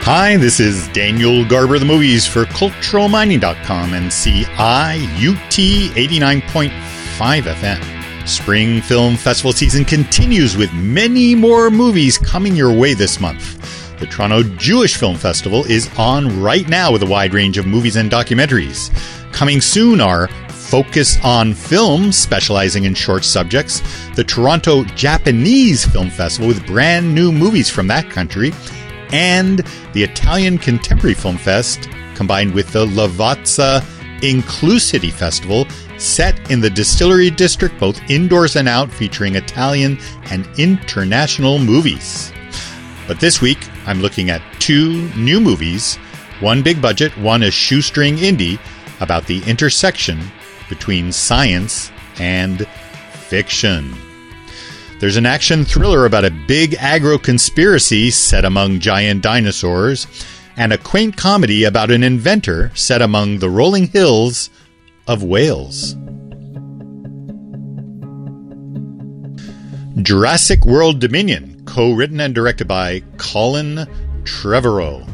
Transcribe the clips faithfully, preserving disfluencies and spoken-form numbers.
Hi, this is Daniel Garber, the movies for Cultural Mining dot com and C I U T eighty-nine point five F M. Spring Film Festival season continues with many more movies coming your way this month. The Toronto Jewish Film Festival is on right now with a wide range of movies and documentaries. Coming soon are Focus on Film, specializing in short subjects, the Toronto Japanese Film Festival with brand new movies from that country, and the Italian Contemporary Film Fest, combined with the Lavazza Inclusivity Festival, set in the Distillery District, both indoors and out, featuring Italian and international movies. But this week, I'm looking at two new movies, one big budget, one a shoestring indie, about the intersection between science and fiction. There's an action thriller about a big agro-conspiracy set among giant dinosaurs, and a quaint comedy about an inventor set among the rolling hills of Wales. Jurassic World Dominion, co-written and directed by Colin Trevorrow.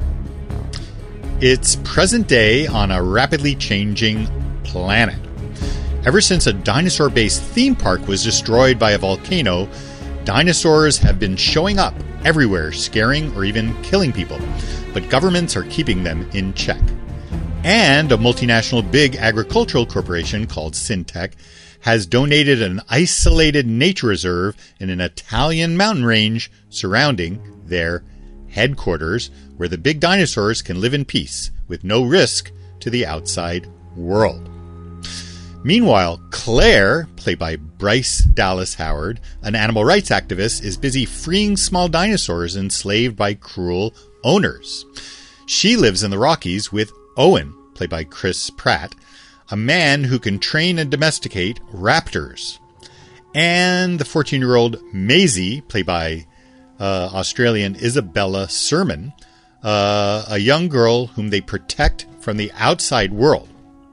It's present day on a rapidly changing planet. Ever since a dinosaur-based theme park was destroyed by a volcano, dinosaurs have been showing up everywhere, scaring or even killing people. But governments are keeping them in check. And a multinational big agricultural corporation called Syntec has donated an isolated nature reserve in an Italian mountain range surrounding their headquarters, where the big dinosaurs can live in peace with no risk to the outside world. Meanwhile, Claire, played by Bryce Dallas Howard, an animal rights activist, is busy freeing small dinosaurs enslaved by cruel owners. She lives in the Rockies with Owen, played by Chris Pratt, a man who can train and domesticate raptors. And the fourteen-year-old Maisie, played by uh, Australian Isabella Sermon, uh, a young girl whom they protect from the outside world.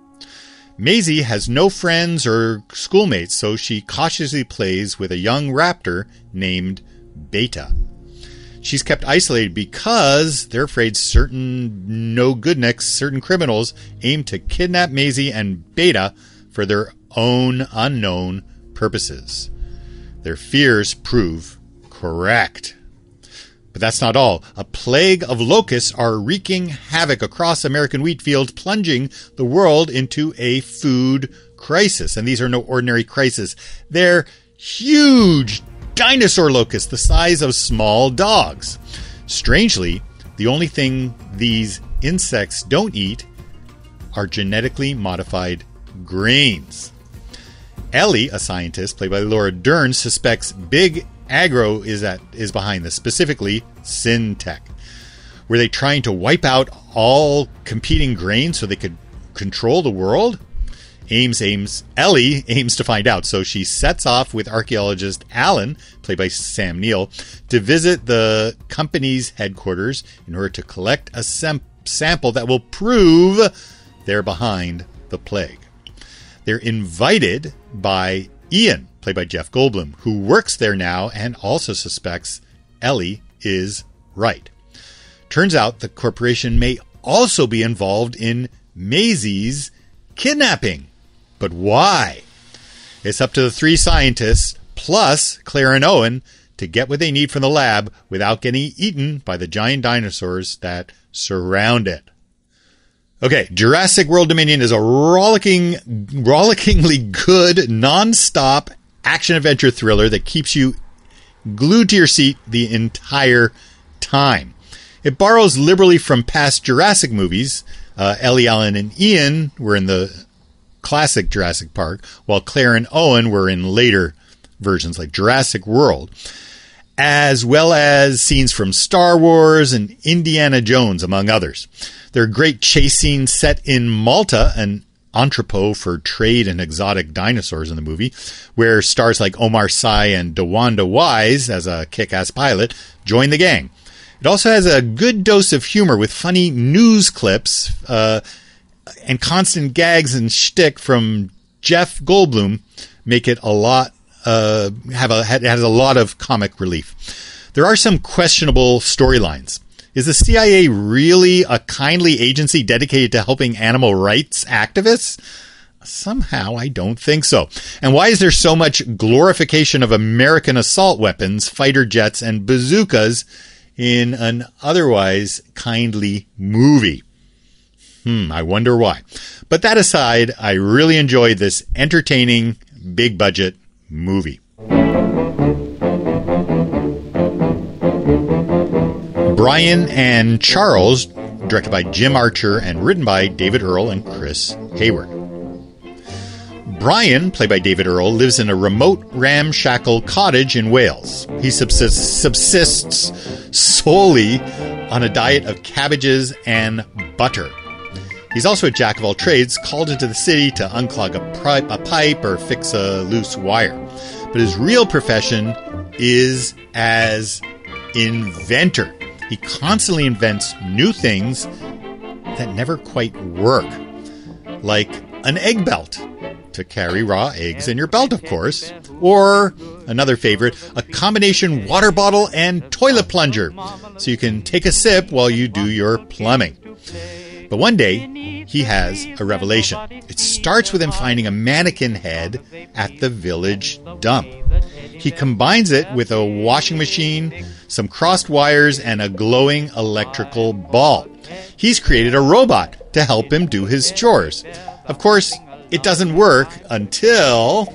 Maisie has no friends or schoolmates, so she cautiously plays with a young raptor named Beta. She's kept isolated because they're afraid certain no-goodniks, certain criminals, aim to kidnap Maisie and Beta for their own unknown purposes. Their fears prove correct. But that's not all. A plague of locusts are wreaking havoc across American wheat fields, plunging the world into a food crisis. And these are no ordinary crises. They're huge dinosaur locusts the size of small dogs. Strangely, the only thing these insects don't eat are genetically modified grains. Ellie, a scientist played by Laura Dern, suspects big agro is at is behind this, specifically Syntec. Were they trying to wipe out all competing grains so they could control the world? Ames aims Ellie aims to find out, so she sets off with archaeologist Alan, played by Sam Neill, to visit the company's headquarters in order to collect a sam- sample that will prove they're behind the plague. They're invited by Ian, played by Jeff Goldblum, who works there now and also suspects Ellie is right. Turns out the corporation may also be involved in Maisie's kidnapping. But why? It's up to the three scientists, plus Claire and Owen, to get what they need from the lab without getting eaten by the giant dinosaurs that surround it. Okay, Jurassic World Dominion is a rollicking, rollickingly good, non-stop action-adventure thriller that keeps you glued to your seat the entire time. It borrows liberally from past Jurassic movies. Uh, Ellie, Alan, and Ian were in the classic Jurassic Park, while Claire and Owen were in later versions like Jurassic World, as well as scenes from Star Wars and Indiana Jones, among others. There are great chase scenes set in Malta, an entrepot for trade and exotic dinosaurs in the movie, where stars like Omar Sy and DeWanda Wise, as a kick-ass pilot, join the gang. It also has a good dose of humor with funny news clips uh, and constant gags and shtick from Jeff Goldblum make it a lot, uh, have a, it has a lot of comic relief. There are some questionable storylines. Is the C I A really a kindly agency dedicated to helping animal rights activists? Somehow, I don't think so. And why is there so much glorification of American assault weapons, fighter jets, and bazookas in an otherwise kindly movie? Hmm, I wonder why. But that aside, I really enjoyed this entertaining, big-budget movie. Brian and Charles, directed by Jim Archer and written by David Earl and Chris Hayward. Brian, played by David Earl, lives in a remote ramshackle cottage in Wales. He subsists, subsists solely on a diet of cabbages and butter. He's also a jack of all trades, called into the city to unclog a, pri- a pipe or fix a loose wire. But his real profession is as inventor. He constantly invents new things that never quite work, like an egg belt to carry raw eggs in your belt, of course, or another favorite, a combination water bottle and toilet plunger, so you can take a sip while you do your plumbing. But one day, he has a revelation. It starts with him finding a mannequin head at the village dump. He combines it with a washing machine, some crossed wires, and a glowing electrical ball. He's created a robot to help him do his chores. Of course, it doesn't work until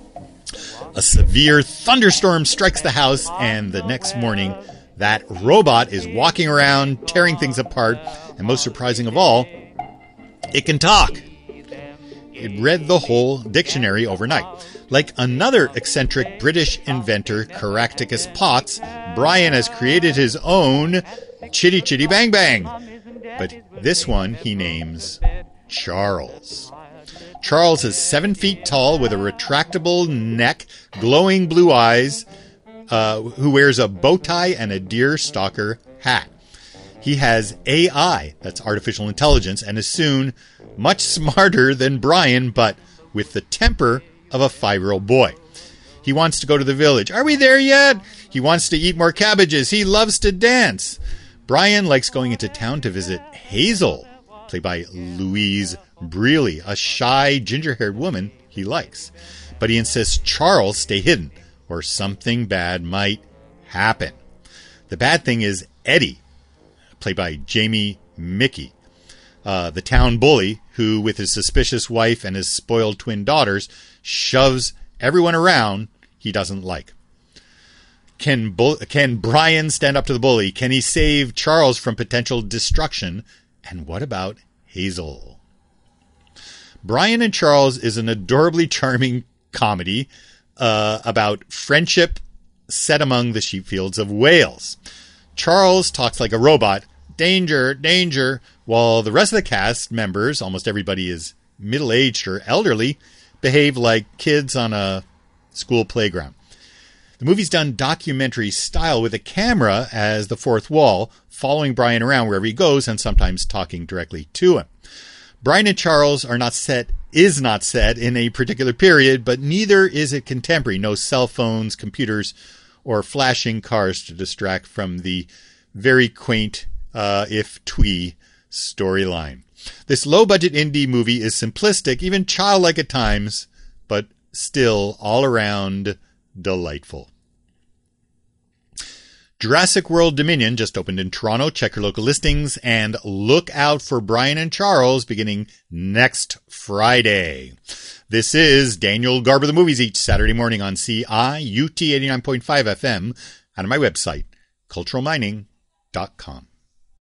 a severe thunderstorm strikes the house, and the next morning, that robot is walking around, tearing things apart, and most surprising of all, it can talk. It read the whole dictionary overnight. Like another eccentric British inventor, Caractacus Potts, Brian has created his own Chitty Chitty Bang Bang. But this one he names Charles. Charles is seven feet tall with a retractable neck, glowing blue eyes, uh, who wears a bow tie and a deer stalker hat. He has A I, that's artificial intelligence, and is soon much smarter than Brian, but with the temper of a five-year-old boy. He wants to go to the village. Are we there yet? He wants to eat more cabbages. He loves to dance. Brian likes going into town to visit Hazel, played by Louise Brealey, a shy, ginger-haired woman he likes. But he insists Charles stay hidden, or something bad might happen. The bad thing is Eddie, played by Jamie Mickey, uh, the town bully who, with his suspicious wife and his spoiled twin daughters, shoves everyone around he doesn't like. Can, Bu- can Brian stand up to the bully? Can he save Charles from potential destruction? And what about Hazel? Brian and Charles is an adorably charming comedy uh, about friendship set among the sheep fields of Wales. Charles talks like a robot, danger, danger, while the rest of the cast members, almost everybody is middle-aged or elderly, behave like kids on a school playground. The movie's done documentary style with a camera as the fourth wall, following Brian around wherever he goes and sometimes talking directly to him. Brian and Charles are not set, is not set in a particular period, but neither is it contemporary. No cell phones, computers, or flashing cars to distract from the very quaint, uh, if twee, storyline. This low-budget indie movie is simplistic, even childlike at times, but still all around delightful. Jurassic World Dominion just opened in Toronto. Check your local listings and look out for Brian and Charles beginning next Friday. This is Daniel Garber the Movies each Saturday morning on C I U T eighty-nine point five F M and on my website, cultural mining dot com.